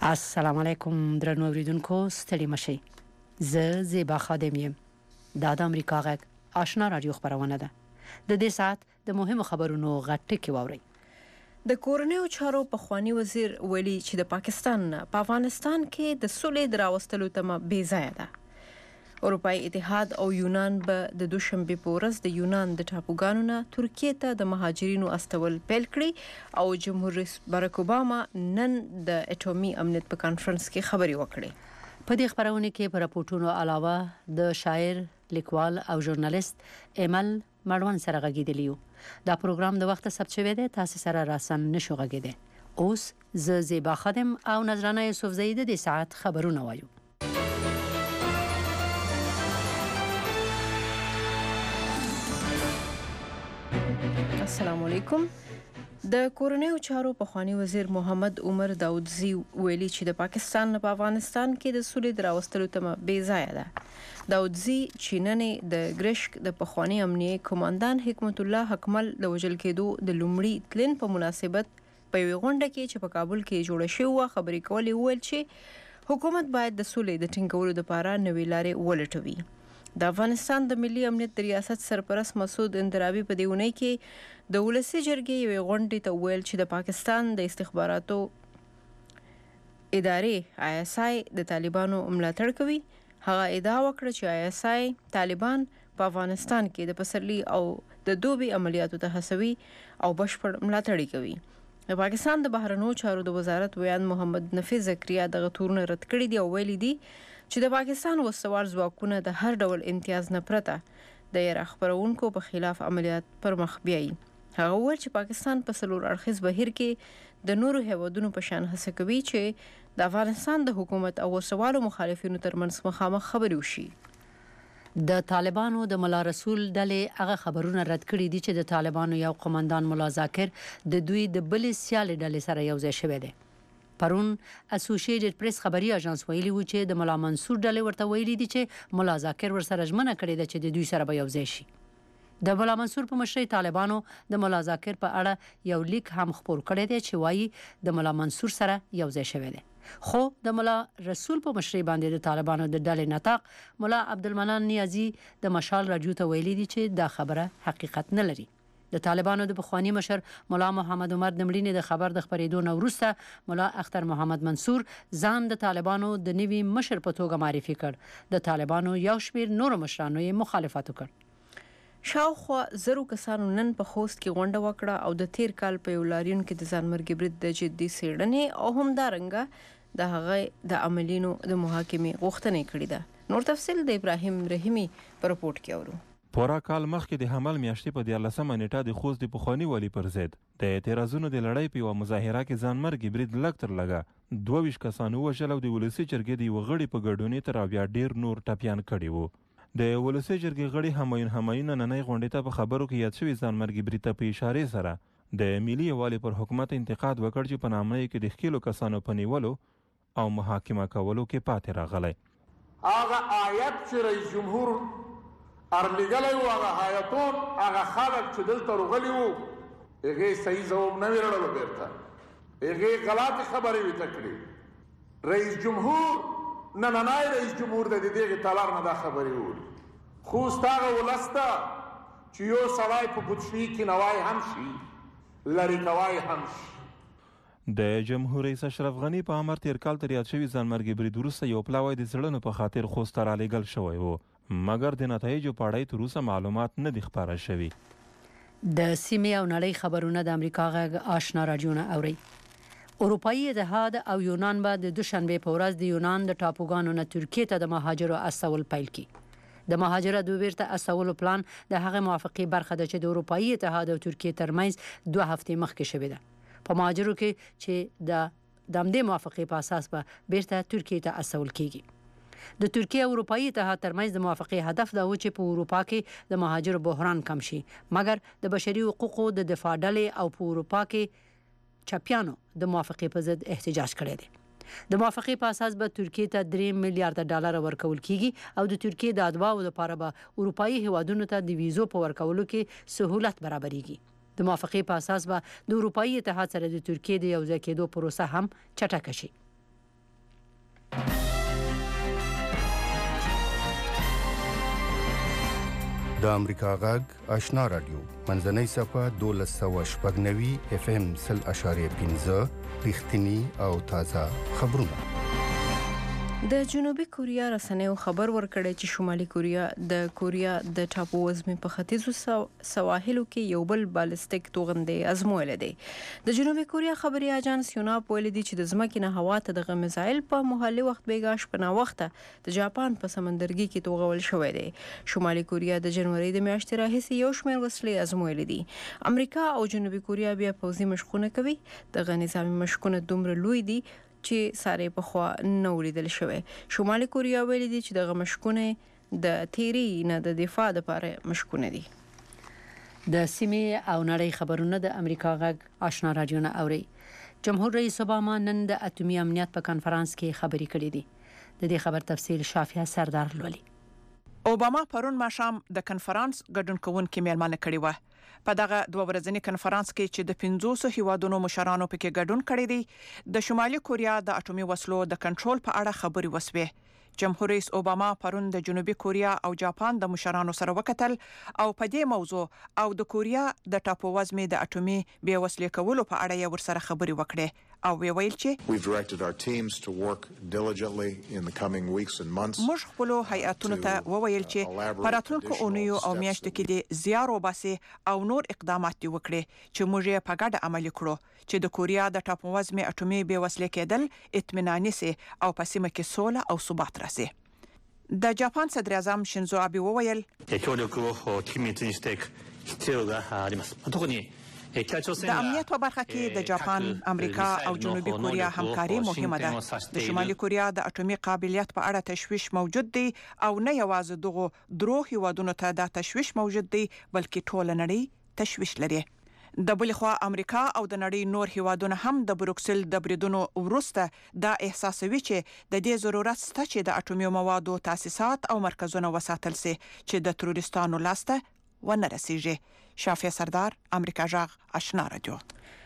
السلام علیکم درنو اوریدونکو ستړي مشئ. زه زیبا خادم یم. دا د امریکا غږ آشنا رادیو خبرونه ده. د دې ساعت د مهمو خبرونو غټکي واورئ. د کورنیو چارو پخوانی وزیر ویلي چې د پاکستان په افغانستان کې د سولې د راوستلو تمه بې ځایه ده. اروپایي اتحاد او یونان به د دوشنبې په ورځ د یونان د ټاپوګانو نه ترکیې ته د مهاجرینو استول پیل کړي او جمهور رئیس باراک اوباما نن د اټومي امنیت په کانفرنس کې خبرې وکړې. په دې خبرونه کې پر راپورټونو علاوه د شاعر، لیکوال او ژورنالیست ایمل مړوند سره غږیدلی یو. دا پروګرام د وخت ثبت شوی دی، تاسو سره راسن نشو غږیدي. اوس زه زیبا خادم او نظرانه یوسفزئی د دې ساعت خبرونه وایو. السلام علیکم. د کورنیو چارو پخوانی وزیر محمد عمر داودزی ویلي چې د پاکستان په افغانستان کې د سولې د راوستلو تمه بې ځایه ده. داودزی چې نن د ګرشک د پخوانی امنیه کمانډان حکمت الله حکمل د وژل کېدو د لومړي تلین په مناسبت په یوه غونډه کې چې په کابل کې جوړه شوې خبرې کولې ویل چې حکومت باید د سولې د ټینګولو لپاره نوې لارې ولټوي. د افغانستان د ملي امنیت د ریاست سرپرست مسعود اندرابي په دې اونۍ کې د ولسي جرګې یوې غونډې ته ویل چې د پاکستان د استخباراتو ادارې ISI د طالبانو ملاتړ کوي. هغه ادعا وکړه چې ISI طالبان په افغانستان کې د پسرلي او د دوبي عملیاتو ته هڅوي او بشپړ ملاتړ کوي. د پاکستان د بهرنیو چارو د وزارت ویان محمد نفیس زکریا دغه تورونه رد کړي دي او ویلي دي چې د پاکستان وسوال ځواکونه د هر ډول امتیاز نه پرته د یرغل خبرونکو په خلاف عملیات پر مخ بیایي. هغه وویل چې پاکستان په څلور اړخیز بهیر کې د نورو هیوادونو په شان هڅه کوي چې د افغانستان د حکومت او وسوالو مخالفینو ترمنځ مخامخ خبرې وشي. د طالبانو د ملا رسول ډلې هغه خبرونه رد کړي دي چې د طالبانو یو قومندان ملا ذاکر د دوی د بلې سیالې ډلې سره یو ځای شوی دی. پرون اسوسییټډ پریس خبري اژانس ویلي و چې د ملا منصور ډلې ورته ویلي دي چې ملا ذاکر ورسره ژمنه کړې ده چې د دوی سره به یو ځای شي. د ملا منصور په مشرۍ طالبانو د ملا ذاکر په اړه یو لیک هم خپور کړی دی چې وایي د ملا منصور سره یو ځای شوی دی. خو د ملا رسول په مشرۍ باندې د طالبانو د ډلې نطاق ملا عبدالمنان نیازي د مشال راډیو ته ویلي دي چې دا خبره حقیقت نه لري. د طالبانو د پخوانی مشر ملا محمد عمر د مړینې د خبر د خبرېدو نه وروسته ملا اختر محمد منصور ځان د طالبانو د نوي مشر په توګه معرفي کړ. د طالبانو یو شمېر نورو مشرانو یې مخالفت وکړ. شاوخوا 100 کسانو نن په خوست کې غونډه وکړه او د تیر کال په یو لاریون کې د ځانمرګي برید د جدي څېړنې او همدارنګه د هغه د عملینو د محاکمې غوښتنه کړې ده. نور تفصیل د ابراهیم رحیمي په رپورت کې اورو. پورا کال مخکې د حمل میاشتې په 14مه نیټه د خوست د پخوانی والي پر ضد د اعتراضونو د لړۍ په یوه مظاهره کې ځانمرګي برید لږ تر لږه 22 کسانو وژل او د ولسي جرګې د یوه غړي په ګډون تر بیا ډیر نور ټپیان کړي وو. د ولسي جرګې غړي همایون نننۍ غونډې ته په خبرو کې یاد شوي ځانمرګي برید ته په اشارې سره د ملي یووالي پر حکومت انتقاد وکړ چې په نامه کې د ښکېلو کسانو په نیولو او محاکمه کولو کې پاتې راغلی. هغه آیت چې رئیس جمهور ارلیګلی و، هغه حیاتون، هغه خلک چې دلته راغلي وو، هغې صحیح ځواب نه وي رړلو بیرته، هغې غلطې خبرې ورته کړي. رئیس جمهور نننی رئیس جمهور د دغې تالار نه دا خبرې وولي. خوست هغه ولس ته چې یو سړی په بودشوي کې نوای هم شي، لرې کوای هم شي. د جمهور رئیس اشرف غني په امر تیر کال تر یاد شوي ځانمرګي برید وروسته یو پلاوی د څېړنو په خاطر خوست ته رالیږل شوی و، مګر د نتایجو په اړه تر اوسه معلومات نه دي خپاره شوي. د سیمې او نړۍ خبرونه د امریکا غږ آشنا راډیو نه اورئ. اروپایي اتحاد او یونان به د دوشنبې په ورځ د یونان د ټاپوګانو نه ترکیې ته د مهاجرو استول پیل کړي. د مهاجرو بیرته استولو پلان د هغه موافقې برخه ده چې د اروپایي اتحاد او ترکیې ترمنځ 2 هفتې مخکې شوې ده. په مهاجرو کې چې د همدې موافقې په اساس به بیرته ترکیې ته استول کیږي. د ترکیه او اروپایي اتحاد ترمنځ د موافقې هدف دا و چې په اروپا کې د مهاجرو بحران کم شي، مګر د بشري حقوقو د دفاع ډلې او په اروپا کې چپیانو د موافقې په ضد احتجاج کړی دی. د موافقې په اساس به ترکیې ته 3 میلیارډ ډالر ورکول کیږي او د ترکیې د ادباو لپاره به اروپایي هیوادونو ته د ویزو په ورکولو کې سهولت برابرېږي. د موافقې په اساس به د اروپایي اتحاد سره د ترکیې د یو ځای کېدو پروسه هم چټکه شي. د امریکا غږ آشنا رادیو منځنۍ صفحه 1290 FM 0.15 رښتینی او تازه خبرونه. د جنوبي کوریا رسنیو خبر ورکړی چې شمالي کوریا د کوریا د ټاپو وزمې په ختیځو سواحلو کې یو بل بالستیک توغندې ازمویل دی. د جنوبي کوریا خبري اژانس یوناپ ویلي دی چې د ځمکې نه هوا ته د میزایل په محلي وخت بیګاش په ناوخته د جاپان په سمندرګي کې توغول شوی دی. شمالي کوریا د جنوري د میاشتې راهیسې یو شمېر وسلې ازمویل دي. امریکا او جنوبي کوریا بیا پوځي مشقونه کوي. د نظامي مشقونه دومره لوی دي چې ساره په خوا نو لیدل شوی. شمالي کوریا ویلي دي چې د مشقونه د تیری نه د دفاع لپاره مشقونه دي. د سیمې او نړۍ خبرونه د امریکا غږ آشنا رادیو نه اوري. جمهور رئیس اوباما نن د اټومي امنیت په کانفرنس کې خبرې کړې دي. د دې خبر تفصیل شافیه سردار لولي. اوباما پرون ماښام د کانفرنس ګډون کوونکو میلمانه کړی و. په دغه 2 ورځنی کانفرنس کې چې د 500 هیوادونو مشرانو پکې ګډون کړی دی، د شمالي کوریا د اټومي وسلو د کنټرول په اړه خبري وسوي. جمهور رئیس اوباما پرون د جنوبي کوریا او جاپان د مشرانو سره وکتل او په دې موضوع او د کوریا د ټاپو وزمې د اټومي بې وسلې کولو په اړه یې ورسره خبري وکړې او ویل چې موږ خپل هیئاتونو ته وویل چې په راتلونکو اونیو او میاشتو کې د زیارو باسي او نور اقدامات وکړي چې موږ یې په ګډه عملي کړو چې د کوریا د ټاپو وزمې اټومي بې وسلې کېدل اطمیناني سي او په سیمه کې سوله او ثبات راسي. د جاپان صدر اعظم شینزو ابي وویل د امنیت په برخه کې د جاپان، امریکا او جنوبي کوریا همکاري مهمه ده. د شمالي کوریا د اټومي قابلیت په اړه تشویش موجود دی او نه یوازې دغه درو هیوادونو ته دا تشویش موجود دی بلکې ټول نړۍ تشویش لري. د بل خوا امریکا او د نړۍ نور هیوادونه هم د بروکسل د بریدونو ورسته دا احساسوي چې د دې ضرورت شته چې د اټومي موادو تاسیسات او مرکزونه وساتل شي چې د تروریستانو لاسته ونه رسیږي. شافیه سردار، امریکا غږ آشنا رادیو.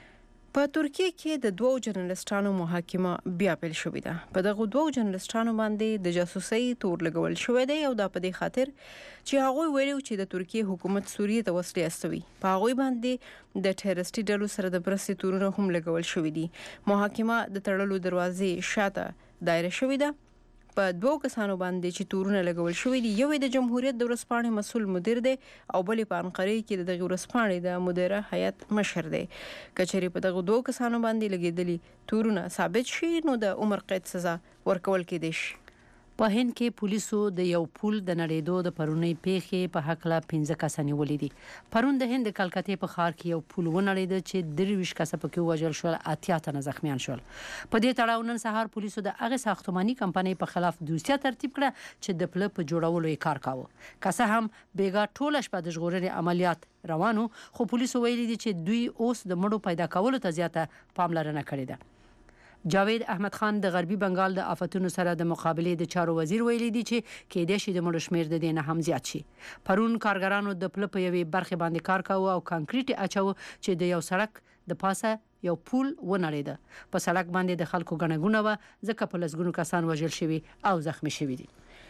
په ترکیه کې د 2 جرنالستانو محاکمه بیا پیل شوې ده. په دغه 2 جرنالستانو باندې د جاسوسۍ تور لګول شوی دی او دا په دې خاطر چې هغه ویلي چې د ترکیه حکومت سوریه ته وسلې استوي. په هغه باندې د ټیررستي ډلو سره د برسي تورونه هم لګول شوی دي. محاکمه د تړلو دروازې شاته دایره شوې ده. په 2 کسانو باندې چې تورونه لګول شوی دي، یو د جمهوریت د ورسپانې مسؤل مدیر دی او بل په انقره کې د ورسپانې د مدیره هیئت مشر دی. کچېرې په دغه 2 کسانو باندې لګیدلي تورونه ثابت شي نو د عمر قید سزا ورکول کېدای شي. په هند کې پولیسو د یو پول د نړیدو د پرونی پیښې په حق لا 15 کسان ولې دي. پرون د هند کلکتې په ښار کې یو پول ونړید چې 23 کسه پکې وژل شول، 80 تنه زخمیان شول. په دې تړاو نن سهار پولیسو د هغه ساختماني کمپنۍ په خلاف دوسیه ترتیب کړه چې د پل په جوړولو یې کار کاوه. کسه هم بیګا ټول شپه د ژغورنې عملیات روانو، خو پولیسو ویلي دي چې دوی اوس د مړو پیدا کولو ته زیاته پاملرنه کړې ده. جاوید احمد خان د غربي بنگال د آفتونو سره د مقابله د چارو وزیر ویلي دی چې کېدای شي د مړو شمیر د دینه هم زیات شي. پرون کارګرانو د پل په یوې برخه باندې کار کاوه او کانکریټ اچاوه چې د یو سړک د پاسه یو پول ونړید. په سړک باندې د خلکو غنګونه و ځکه په لسګونو کسان وژل شوي او زخمی شوي دي.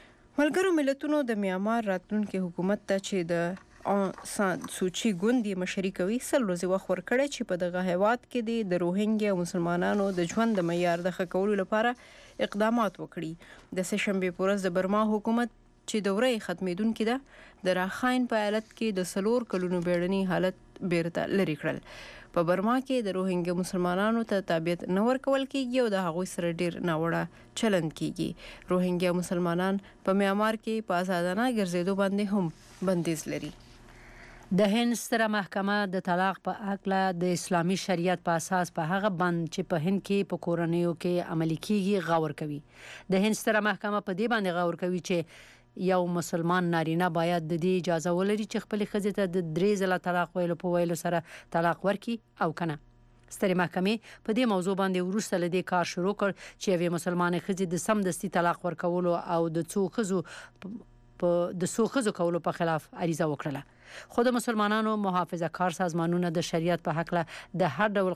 ملګرو ملتونو د میانمار راتلونکي حکومت ته چې د سان سوچي ګوندي مشري کوي ورځې وخت ورکړی چې په دغه هیواد کې د روهینګیا مسلمانانو د ژوند د معیار د ښه کولو لپاره اقدامات وکړي. د سهشنبې په ورځ د برما حکومت چې دورې ختمېدونکې ده د راخاین په ایالت کې د 4 کلونو بیړني حالت بیرته لري کړل. په برما کې د روهینګیا مسلمانانو ته تابعیت نه ورکول کېږي او د هغوی سره ډیر ناوړه چلند کېږي. روهینګیا مسلمانان په میانمار کې په آزادانه ګرځېدو باندې هم بندیز لري. د هند ستره محکمه د طلاق په اړه د اسلامي شریعت په اساس په هغه بند چې په هند کې په کورنیو کې عملي کیږي غور کوي. د هند ستره محکمه په دې باندې غور کوي چې یو مسلمان نارینه باید د دې اجازه ولري چې خپل ښځې ته د 3 ځله طلاق ویلو په ویلو سره طلاق ورکړي او کنه. سترې محکمې په دې موضوع باندې وروسته له دې کار شروع کړ چې یوې مسلمان ښځې د سمدستي طلاق ورکولو او د څو ښځو کولو په خلاف عریضه وکړه. خو د مسلمانانو محافظه کار سازمانونه د شریعت په حق له د هر ډول